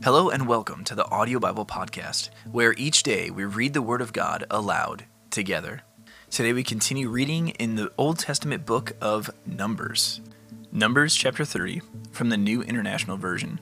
Hello and welcome to the Audio Bible Podcast, where each day we read the Word of God aloud together. Today we continue reading in the Old Testament book of Numbers. Numbers chapter 30 from the New International Version.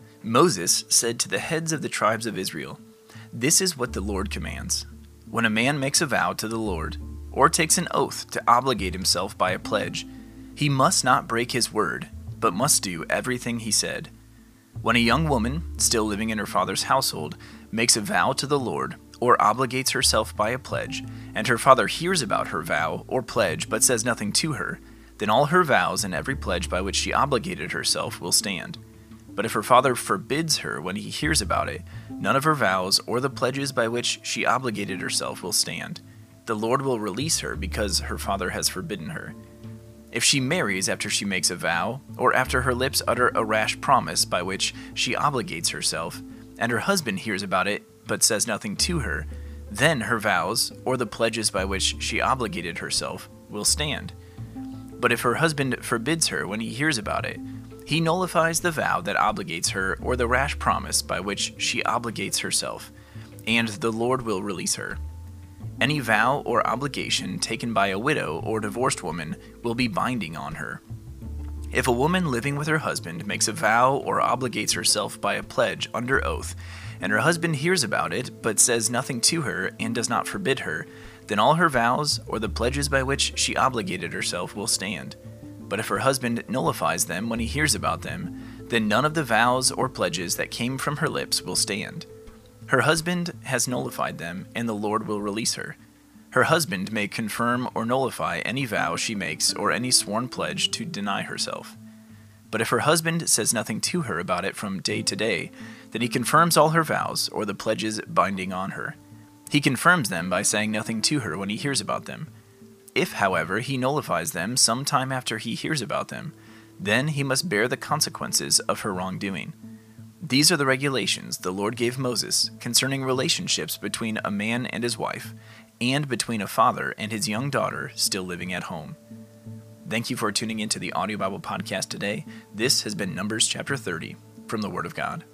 Moses said to the heads of the tribes of Israel, "This is what the Lord commands. When a man makes a vow to the Lord, or takes an oath to obligate himself by a pledge, he must not break his word, but must do everything he said. When a young woman, still living in her father's household, makes a vow to the Lord, or obligates herself by a pledge, and her father hears about her vow or pledge but says nothing to her, then all her vows and every pledge by which she obligated herself will stand. But if her father forbids her when he hears about it, none of her vows or the pledges by which she obligated herself will stand. The Lord will release her because her father has forbidden her. If she marries after she makes a vow, or after her lips utter a rash promise by which she obligates herself, and her husband hears about it but says nothing to her, then her vows, or the pledges by which she obligated herself, will stand. But if her husband forbids her when he hears about it, he nullifies the vow that obligates her or the rash promise by which she obligates herself, and the Lord will release her. Any vow or obligation taken by a widow or divorced woman will be binding on her. If a woman living with her husband makes a vow or obligates herself by a pledge under oath, and her husband hears about it but says nothing to her and does not forbid her, then all her vows or the pledges by which she obligated herself will stand. But if her husband nullifies them when he hears about them, then none of the vows or pledges that came from her lips will stand. Her husband has nullified them, and the Lord will release her. Her husband may confirm or nullify any vow she makes or any sworn pledge to deny herself. But if her husband says nothing to her about it from day to day, then he confirms all her vows or the pledges binding on her. He confirms them by saying nothing to her when he hears about them. If, however, he nullifies them some time after he hears about them, then he must bear the consequences of her wrongdoing. These are the regulations the Lord gave Moses concerning relationships between a man and his wife, and between a father and his young daughter still living at home. Thank you for tuning into the Audio Bible Podcast today. This has been Numbers chapter 30 from the Word of God.